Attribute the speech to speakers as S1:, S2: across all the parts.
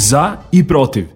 S1: za i protiv.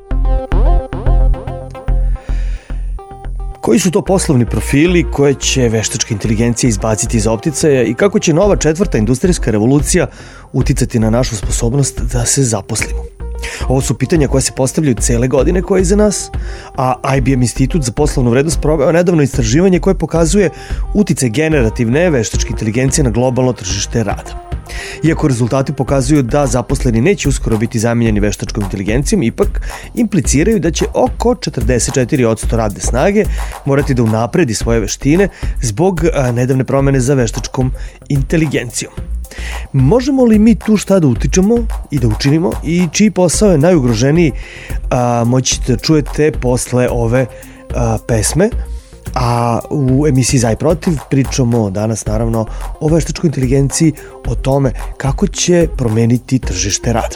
S2: Koji su to poslovni profili koje će veštačka inteligencija izbaciti iz opticaja i kako će nova četvrta industrijska revolucija uticati na našu sposobnost da se zaposlimo? Ovo su pitanja koja se postavljaju cele godine koje je iza nas, a IBM institut za poslovnu vrednost proveo nedavno istraživanje koje pokazuje uticaj generativne veštačke inteligencije na globalno tržište rada. Iako rezultati pokazuju da zaposleni neće uskoro biti zamenjeni veštačkom inteligencijom, ipak impliciraju da će oko 44% radne snage morati da unapredi svoje veštine zbog nedavne promene za veštačkom inteligencijom. Možemo li mi tu šta da utičemo i da učinimo i čiji posao je najugroženiji, moći da čujete posle ove pesme. A u emisiji Za i protiv pričamo danas naravno o veštačkoj inteligenciji, o tome kako će promeniti tržište rada.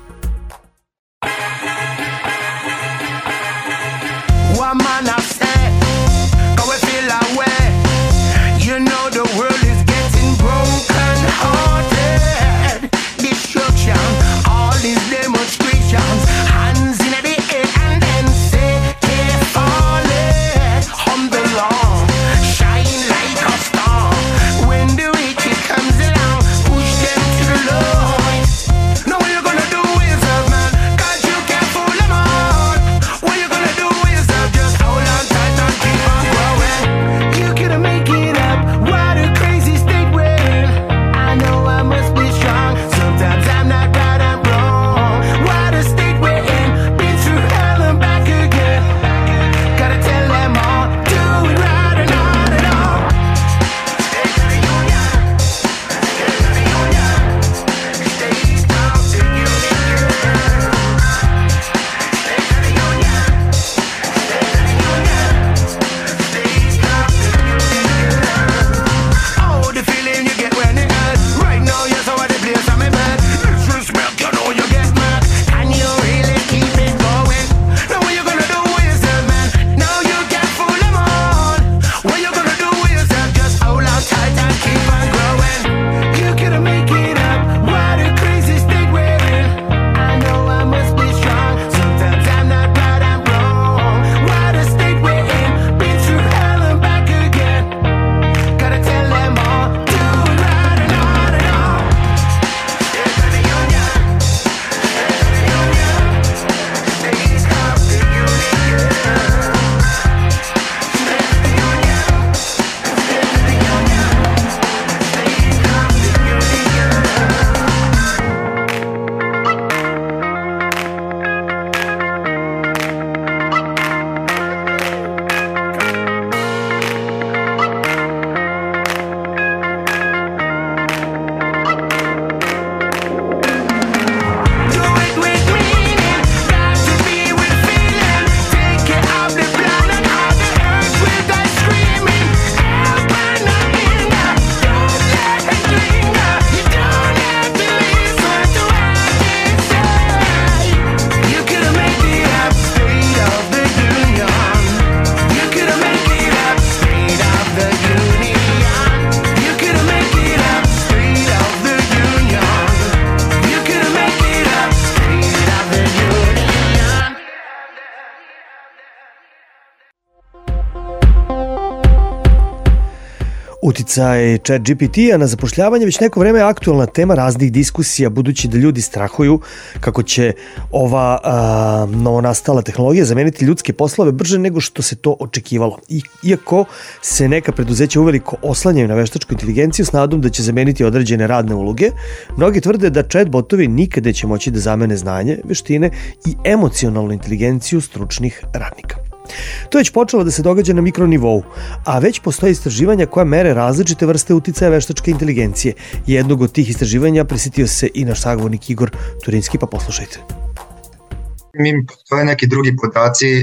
S2: Uticaj ChatGPT-a na zapošljavanje već neko vreme je aktualna tema raznih diskusija, budući da ljudi strahuju kako će ova novonastala tehnologija zameniti ljudske poslove brže nego što se to očekivalo. Iako se neka preduzeća uveliko oslanjaju na veštačku inteligenciju s nadom da će zameniti određene radne uloge, mnogi tvrde da chatbotovi nikada će moći da zamene znanje, veštine i emocionalnu inteligenciju stručnih radnika. To je već počelo da se događa na mikronivou, a već postoje istraživanja koja mere različite vrste uticaja veštačke inteligencije. Jednog od tih istraživanja prisjetio se i naš sagovornik Igor Turinski, pa poslušajte.
S3: Postoje neki drugi podaci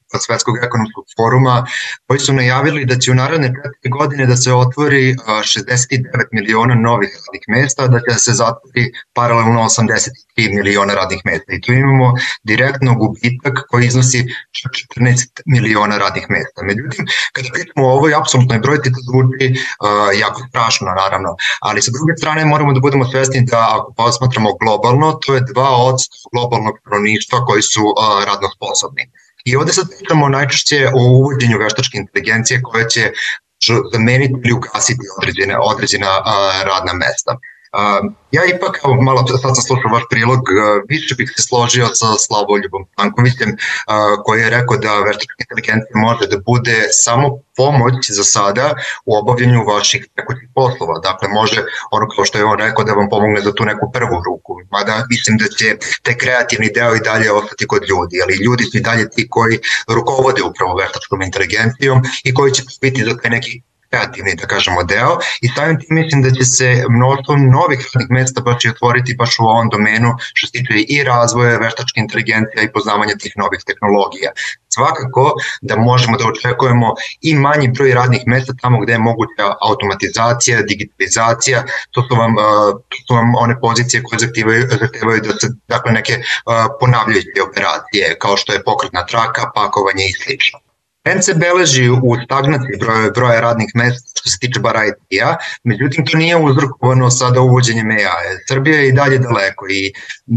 S1: Svetskog ekonomskog foruma, koji su najavili da će u naredne 4 godine da se otvori 69 miliona novih radnih mesta, da će se zatvori paralelno 83 miliona radnih mesta. I tu imamo direktno gubitak koji iznosi 14 miliona radnih mesta. Međutim, kada pitamo o ovoj apsolutnoj brojci, to zvuči jako strašno, naravno, ali sa druge strane moramo da budemo svesni da ako posmatramo globalno, to je 2% globalnog stanovništva koji su radno sposobni. I ovde sad pričamo najčešće o uvođenju veštačke inteligencije koja će zameniti ili ugasiti određena radna mesta. Ja ipak, malo sad sam slušao vaš prilog, više bih se složio sa Slavoljubom Stankovićem koji je rekao da veštačka inteligencija može da bude samo pomoć za sada u obavljanju vaših tekućih poslova. Dakle, može, ono kao što je on rekao, da vam pomogne za tu neku prvu ruku. Mada mislim da će taj kreativni deo i dalje ostati kod ljudi, ali ljudi su i dalje ti koji rukovode upravo veštačkom inteligencijom i koji će biti za taj neki kreativni, da kažemo, deo i samim tim mislim da će se mnoštvo novih radnih mesta baš i otvoriti baš u ovom domenu što se tiče i razvoja veštačke inteligencije i poznavanja tih novih tehnologija. Svakako da možemo da očekujemo i manji broj radnih mesta tamo gde je moguća automatizacija, digitalizacija, to su vam one pozicije koje zahtevaju da se, dakle, neke ponavljajuće operacije kao što je pokretna traka, pakovanje i slično. Trend se beleži u stagnaciji broja radnih mesta što se tiče bar IT-a, međutim to nije uzrokovano sada uvođenjem AI. Srbija je i dalje daleko i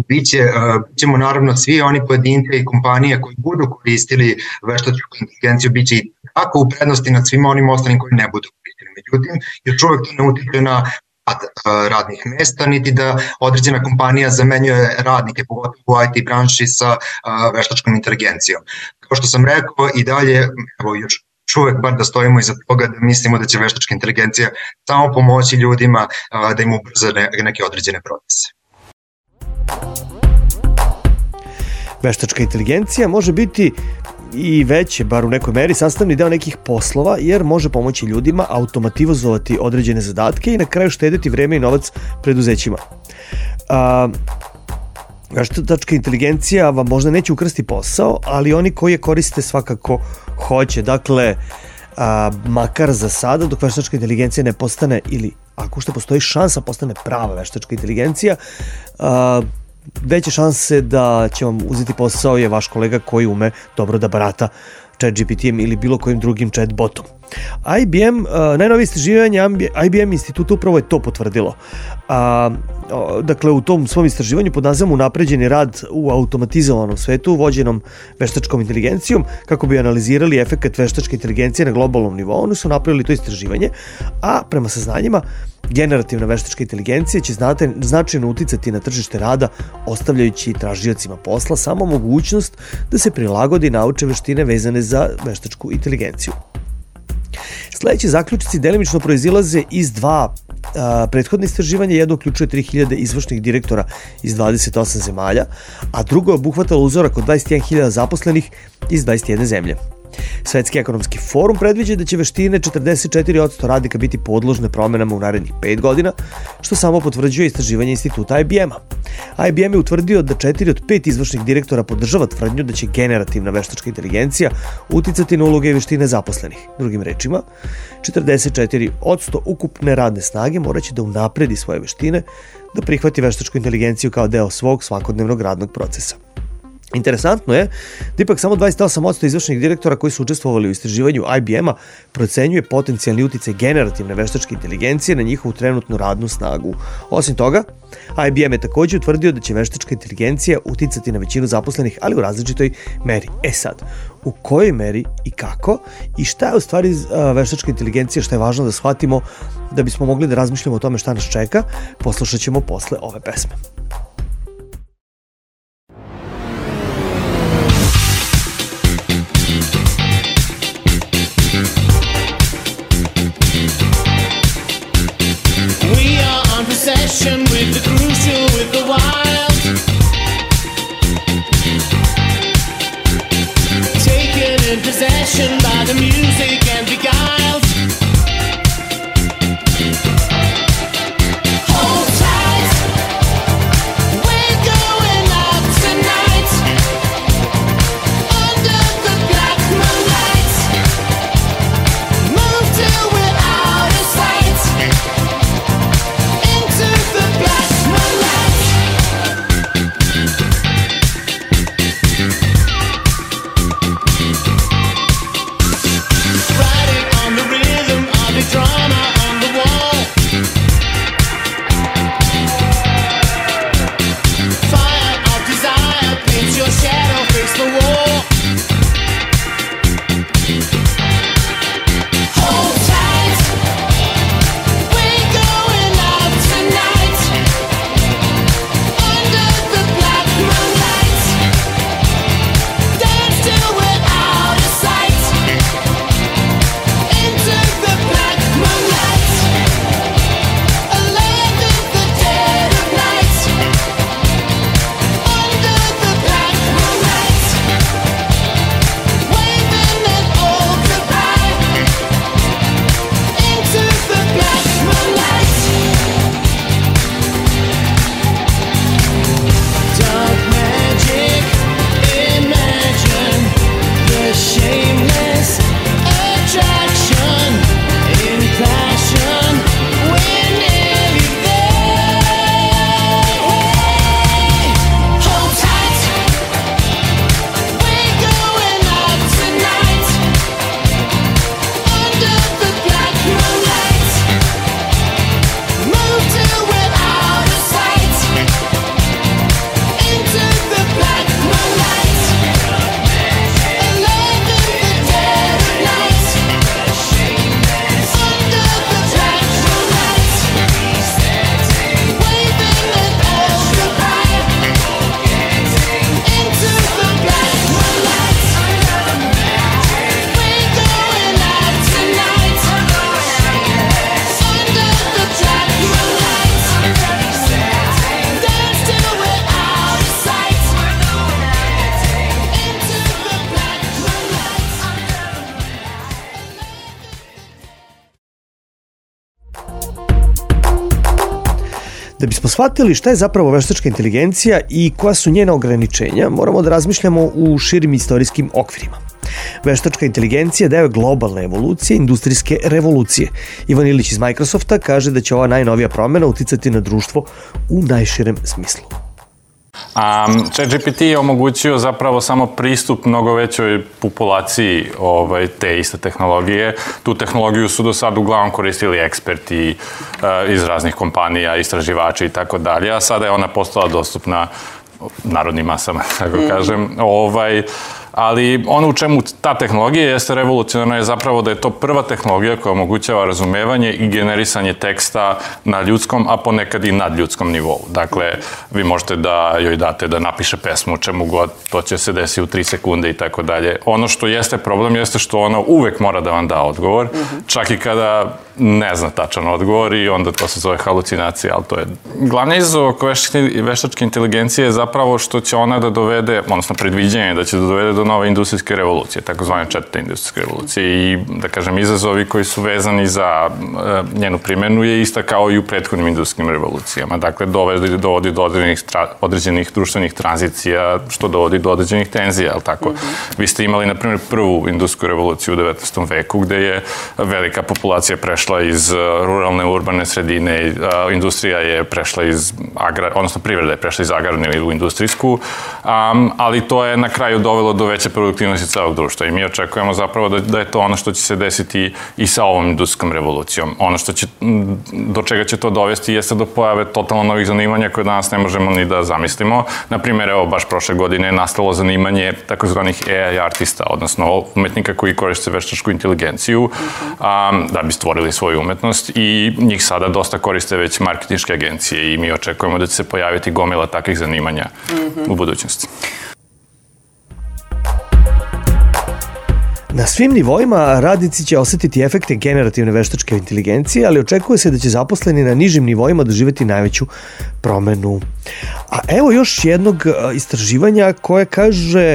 S1: bićemo naravno svi oni pojedinci i kompanije koji budu koristili veštačku inteligenciju, biće i tako u prednosti nad svima onim ostalim koji ne budu koristili. Međutim, još uvek to ne utiče na radnih mesta, niti da određena kompanija zamenjuje radnike, pogotovo u IT branši sa veštačkom inteligencijom. Kao što sam rekao, i dalje, evo još uvek bar da stojimo iza toga da mislimo da će veštačka inteligencija samo pomoći ljudima da im ubrza neke određene procese.
S2: Veštačka inteligencija može biti i već je, bar u nekoj meri, sastavni deo nekih poslova, jer može pomoći ljudima automatizovati određene zadatke i na kraju štedeti vreme i novac preduzećima. Veštačka inteligencija vam možda neće ukrsti posao, ali oni koji je koriste svakako hoće. Dakle, makar za sada, dok veštačka inteligencija ne postane, ili ako što postoji šansa postane prava veštačka inteligencija, veće šanse da će vam uzeti posao je vaš kolega koji ume dobro da barata ChatGPT-em ili bilo kojim drugim chatbotom. IBM, najnovije istraživanje IBM instituta upravo je to potvrdilo. Dakle, u tom svom istraživanju pod nazivom Unapređeni rad u automatizovanom svetu vođenom veštačkom inteligencijom, kako bi analizirali efekat veštačke inteligencije na globalnom nivou, oni su napravili to istraživanje, a prema saznanjima generativna veštačka inteligencija će značajno uticati na tržište rada, ostavljajući tražiocima posla samo mogućnost da se prilagodi i nauče veštine vezane za veštačku inteligenciju. Sledeći zaključici delimično proizilaze iz dva prethodne istraživanja. Jedno uključuje 3000 izvršnih direktora iz 28 zemalja, a drugo je obuhvatalo uzorak od 21.000 zaposlenih iz 21 zemlje. Svetski ekonomski forum predviđa da će veštine 44% radnika biti podložne promenama u narednih 5 godina, što samo potvrđuje istraživanje instituta IBM-a. IBM je utvrdio da 4 od 5 izvršnih direktora podržava tvrdnju da će generativna veštačka inteligencija uticati na uloge i veštine zaposlenih. Drugim rečima, 44% ukupne radne snage moraće da unapredi svoje veštine, da prihvati veštačku inteligenciju kao deo svog svakodnevnog radnog procesa. Interesantno je da ipak samo 28% izvršnih direktora koji su učestvovali u istraživanju IBM-a procenjuje potencijalni uticaj generativne veštačke inteligencije na njihovu trenutnu radnu snagu. Osim toga, IBM je takođe utvrdio da će veštačka inteligencija uticati na većinu zaposlenih, ali u različitoj meri. Sad, u kojoj meri i kako i šta je u stvari veštačka inteligencija, šta je važno da shvatimo da bismo mogli da razmišljamo o tome šta nas čeka, poslušat ćemo posle ove pesme.
S3: With the crucial, with the wild, taken in possession by the music and beguiled. Hold tight, we're going out tonight, under the black
S2: Da bismo shvatili šta je zapravo veštačka inteligencija i koja su njena ograničenja, moramo da razmišljamo u širim istorijskim okvirima. Veštačka inteligencija deo je globalne evolucije, industrijske revolucije. Ivan Ilić iz Microsofta kaže da će ova najnovija promena uticati na društvo u najširem smislu.
S4: ChatGPT je omogućio zapravo samo pristup mnogo većoj populaciji te iste tehnologije. Tu tehnologiju su do sad uglavnom koristili eksperti iz raznih kompanija, istraživači i tako dalje, a sada je ona postala dostupna narodnim masama, tako kažem. Ali ono u čemu ta tehnologija jeste revolucionarna je zapravo da je to prva tehnologija koja omogućava razumevanje i generisanje teksta na ljudskom, a ponekad i nadljudskom nivou. Dakle, vi možete da joj date da napiše pesmu, čemu god, to će se desiti u 3 sekunde i tako dalje. Ono što jeste problem jeste što ona uvek mora da vam da odgovor, čak i kada ne zna tačan odgovor i onda to se zove halucinacija, ali to je... Glavni izazov oko veštačke inteligencije je zapravo što će ona da dovede, odnosno predviđenje da će da dovede do nove industrijske revolucije, takozvane 4. industrijske revolucije i, da kažem, izazovi koji su vezani za njenu primjenu je ista kao i u prethodnim industrijskim revolucijama. Dakle, dovodi do određenih društvenih tranzicija, što dovodi do određenih tenzija, ali tako? Vi ste imali, na primjer, prvu industrijsku revoluciju u 19. veku, gde je velika populacija prešla iz ruralne urbane sredine, industrija je prešla iz, odnosno privreda je prešla iz agrarne u industrijsku, ali to je na kraju dovelo do veće produktivnosti celog društva i mi očekujemo zapravo da je to ono što će se desiti i sa ovom industrijskom revolucijom. Ono do čega će to dovesti jeste do pojave totalno novih zanimanja koje danas ne možemo ni da zamislimo. Naprimjer, evo, baš prošle godine je nastalo zanimanje takozvanih AI artista, odnosno umetnika koji koriste veštačku inteligenciju da bi stvorili svoju umetnost i njih sada dosta koriste već marketinške agencije i mi očekujemo da će se pojaviti gomila takvih zanimanja u budućnosti.
S2: Na svim nivoima radnici će osetiti efekte generativne veštačke inteligencije, ali očekuje se da će zaposleni na nižim nivoima doživjeti najveću promenu. A evo još jednog istraživanja koje kaže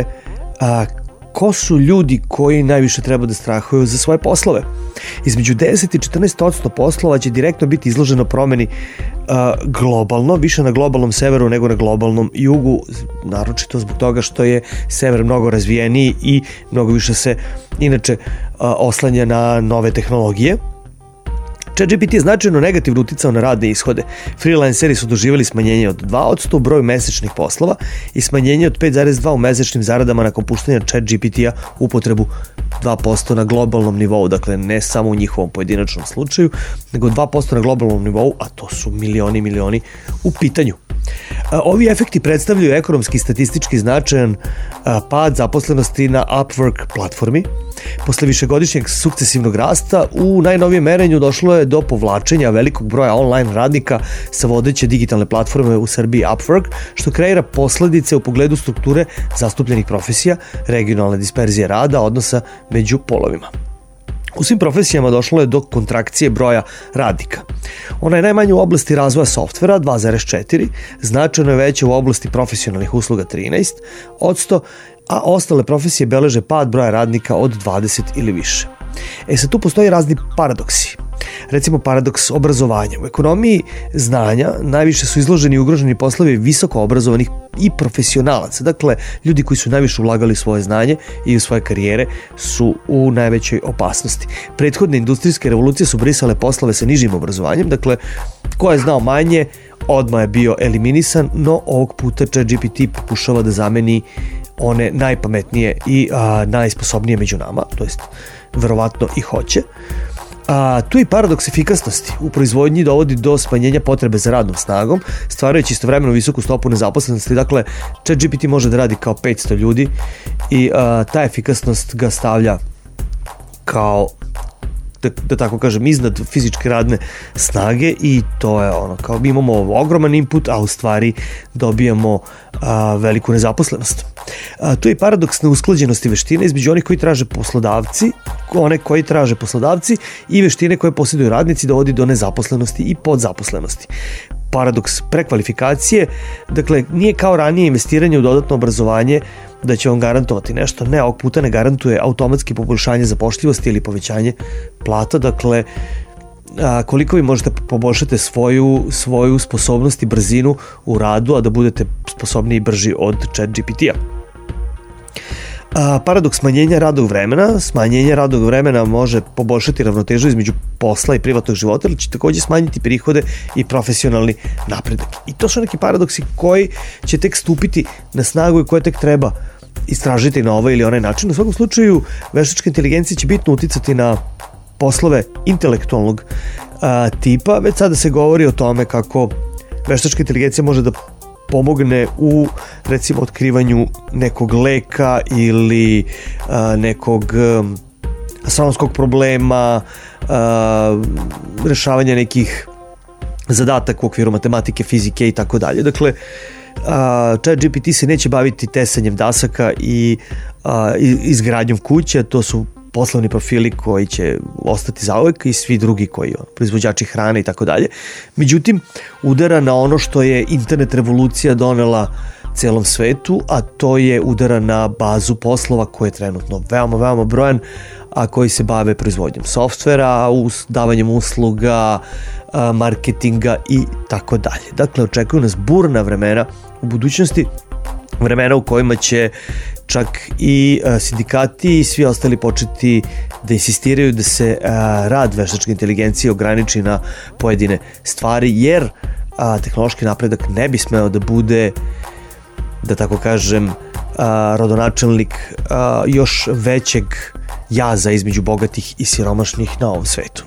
S2: ko su ljudi koji najviše treba da strahuju za svoje poslove. Između 10 i 14% poslova će direktno biti izloženo promeni globalno, više na globalnom severu nego na globalnom jugu, naročito zbog toga što je sever mnogo razvijeniji i mnogo više se inače oslanja na nove tehnologije. ChatGPT je značajno negativno uticao na radne ishode. Freelanceri su doživjeli smanjenje od 2% u broju mesečnih poslova i smanjenje od 5,2% u mesečnim zaradama nakon puštanja ChatGPT-a upotrebu 2% na globalnom nivou, dakle ne samo u njihovom pojedinačnom slučaju, nego 2% na globalnom nivou, a to su milioni u pitanju. Ovi efekti predstavljaju ekonomski i statistički značajan pad zaposlenosti na Upwork platformi. Posle višegodišnjeg sukcesivnog rasta, u najnovijem merenju došlo je do povlačenja velikog broja online radnika sa vodeće digitalne platforme u Srbiji Upwork, što kreira posledice u pogledu strukture zastupljenih profesija, regionalne disperzije rada, odnosa među polovima. U svim profesijama došlo je do kontrakcije broja radnika. Ona je najmanja u oblasti razvoja softvera 2,4, značajno je veća u oblasti profesionalnih usluga 13%, a ostale profesije beleže pad broja radnika od 20 ili više. Sad tu postoji razni paradoksi. Recimo paradoks obrazovanja. U ekonomiji znanja najviše su izloženi i ugroženi poslovi visoko obrazovanih i profesionalaca. Dakle, ljudi koji su najviše ulagali svoje znanje i u svoje karijere su u najvećoj opasnosti. Prethodne industrijske revolucije su brisale poslove sa nižim obrazovanjem, dakle, ko je znao manje, odmah je bio eliminisan, no ovog puta ChatGPT pokušava da zameni one najpametnije i najsposobnije među nama, to jest verovatno i hoće. Tu i paradoks efikasnosti u proizvodnji dovodi do smanjenja potrebe za radnom snagom, stvarajući istovremeno visoku stopu nezaposlenosti. Dakle, ChatGPT može da radi kao 500 ljudi i ta efikasnost ga stavlja kao, da tako kažem, iznad fizičke radne snage i to je ono, kao mi imamo ogroman input, a u stvari dobijamo veliku nezaposlenost. Tu je paradoks neusklađenosti veštine između onih koji traže poslodavci i veštine koje posjeduju radnici dovodi do nezaposlenosti i podzaposlenosti. Paradoks prekvalifikacije, dakle, nije kao ranije investiranje u dodatno obrazovanje da će on garantovati nešto. Ne, ovog puta ne garantuje automatski poboljšanje zapošljivosti ili povećanje plata, dakle, koliko vi možete poboljšati svoju sposobnost i brzinu u radu, a da budete sposobni i brži od ChatGPT-a. Paradoks smanjenja radnog vremena. Smanjenje radnog vremena može poboljšati ravnotežu između posla i privatnog života, ali će takođe smanjiti prihode i profesionalni napredak. I to su neki paradoksi koji će tek stupiti na snagu i koje tek treba istražiti na ovaj ili onaj način. U svakom slučaju, veštačka inteligencija će bitno uticati na poslove intelektualnog tipa. Već sada se govori o tome kako veštačka inteligencija može da pomogne u, recimo, otkrivanju nekog leka ili nekog astronomskog problema, rešavanja nekih zadataka u okviru matematike, fizike i tako dalje. Dakle, ChatGPT se neće baviti tesanjem dasaka i izgradnjom kuće, to su poslovni profili koji će ostati zauvek i svi drugi koji proizvođači hrane i tako dalje. Međutim, udara na ono što je internet revolucija donela celom svetu, a to je udara na bazu poslova koji je trenutno veoma, veoma brojan, a koji se bave proizvodnjom softvera, davanjem usluga, marketinga i tako dalje. Dakle, očekuju nas burna vremena u budućnosti, vremena u kojima će čak i sindikati i svi ostali početi da insistiraju da se rad veštačke inteligencije ograniči na pojedine stvari, jer tehnološki napredak ne bi smeo da bude, da tako kažem, rodonačelnik još većeg jaza između bogatih i siromašnih na ovom svetu.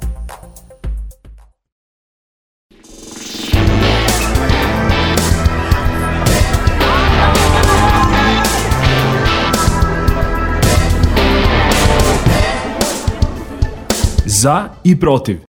S5: Za i protiv.